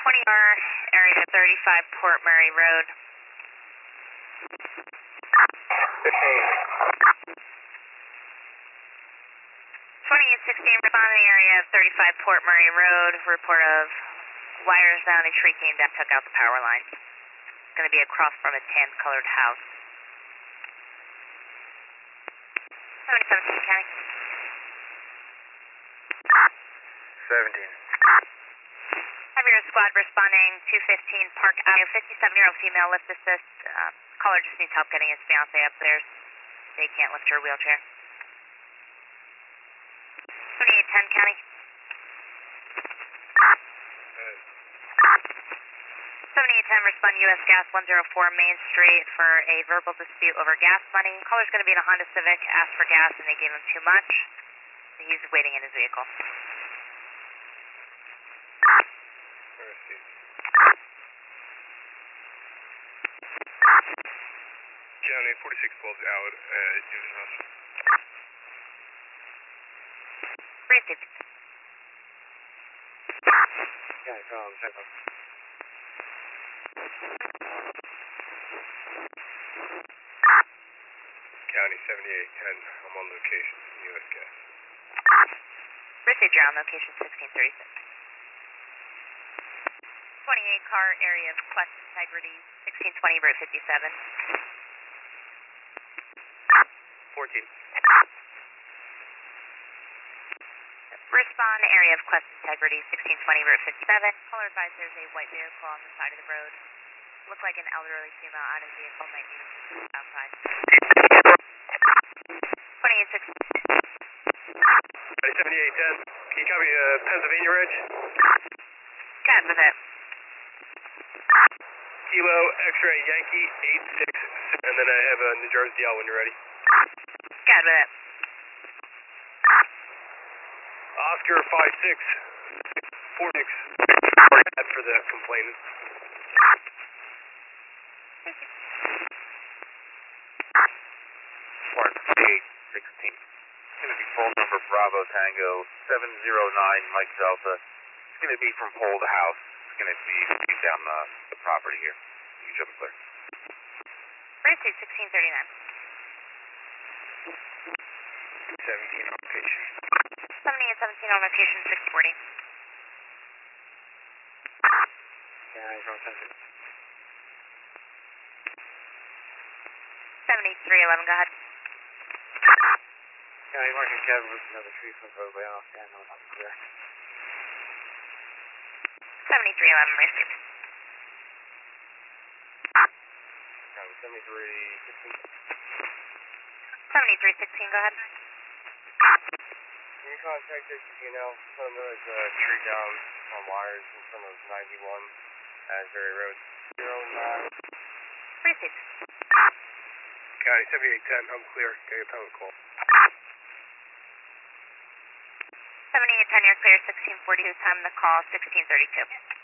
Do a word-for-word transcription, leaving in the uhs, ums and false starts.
twenty R, area thirty-five, Port Murray Road. fifteen. twenty-eight sixteen, respond to the area of thirty-five, Port Murray Road. Report of wires down and shrieking that took out the power line. It's going to be across from a tan-colored house. seventy seventeen, County. seventeen. Have your squad responding two fifteen Park Avenue, fifty-seven-year-old female lift assist. Uh, caller just needs help getting his fiance upstairs. They can't lift her wheelchair. twenty-eight ten, County. seventy-eight ten, respond U S Gas one oh four Main Street for a verbal dispute over gas money. Caller's going to be in a Honda Civic, asked for gas and they gave him too much. He's waiting in his vehicle. County forty-six twelve out at Newton House. Received. County, come on, check out. County seventy-eight ten, I'm on location, U S Gas. Received, you're on location sixteen thirty-six. twenty-eight car area of Quest Integrity, sixteen twenty Route fifty-seven. fourteen. Respond area of Quest Integrity, sixteen twenty Route fifty-seven. Caller advised there's a white vehicle on the side of the road. Looked like an elderly female out of the vehicle, might need assistance outside. twenty-eight six. seventy-eight ten, can you copy uh, Pennsylvania Reg? Got with it. Kilo X-ray Yankee eight six, and then I have a New Jersey L when you're ready. Got with it. Oscar five six, four six, for the complainant. eight sixteen. It's going to be pole number Bravo Tango seven zero nine Mike Delta. It's going to be from pole to house. It's going to be down the, the property here. You can jump clear. Received sixteen thirty-nine. seventeen on location. seventy-eight seventeen on location six forty. Yeah, he's on ten. seventy-three eleven, go ahead. Yeah, he's marking Kevin with another tree from the roadway off. Yeah, no, not clear. seventy-three eleven, received. seventy-three sixteen. seventy-three sixteen, go ahead. Can you contact H P N L? Tell them there's a tree down on wires in front of ninety-one Asbury Road. zero nine. Received. County seventy-eight ten, I'm clear. Get a power call. seventy-eight ten, you're clear, sixteen forty-two, time the call, sixteen thirty-two.